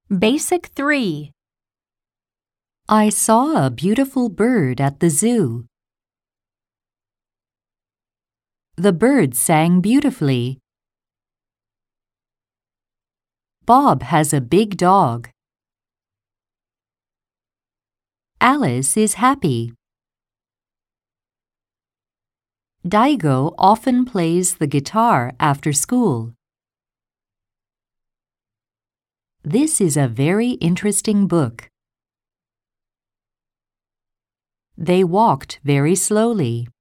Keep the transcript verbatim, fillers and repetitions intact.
Basic three. I saw a beautiful bird at the zoo. The bird sang beautifully. Bob has a big dog. Alice is happy. Daigo often plays the guitar after school. This is a very interesting book. They walked very slowly.